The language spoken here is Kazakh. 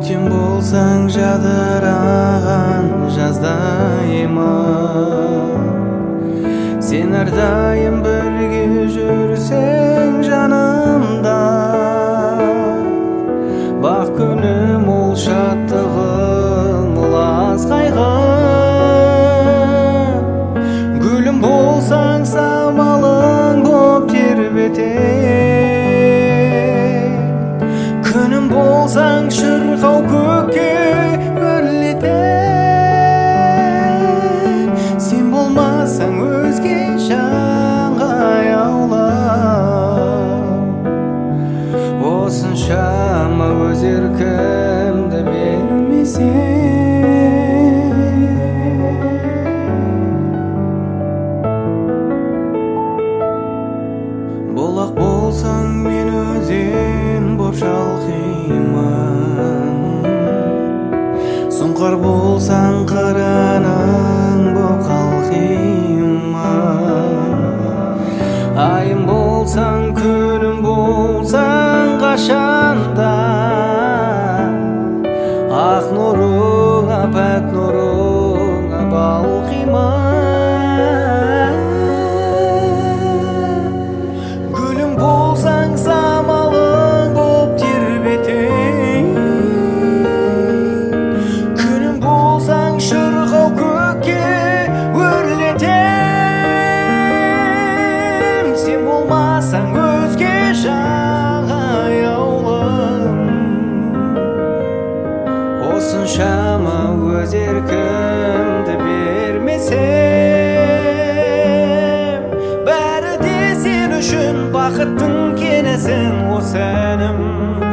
Көктем болсаң жадыраған жаздайыма, сен әрдайым бірге жүрсең жанымда. Бақ күнім ол шаттығым, лас қайғым. Гүлім болсаң самалың боп тербетем. Күнім болсаң шырқау көкке өрлетем. Сен болмасаң өзге жанға аялап, осыншама өз еркімді бермесем. Бұлақ болсаң мен өзен боп шалқимын, сұңқар болсаң қырының боп қалқимын. Айым болсаң, күнім болсаң қашанда, ақ нұрыңа, пәк нұрыңа балқимын. Гүлім болсаң самалың боп тербетем. Күнім болсаң шырқау көкке өрлетем. Сен болмасаң өзге жанға аяулым, осыншама өз еркімді бермесем. Бәрі де сен үшін бақыттың кенесін, осы әнім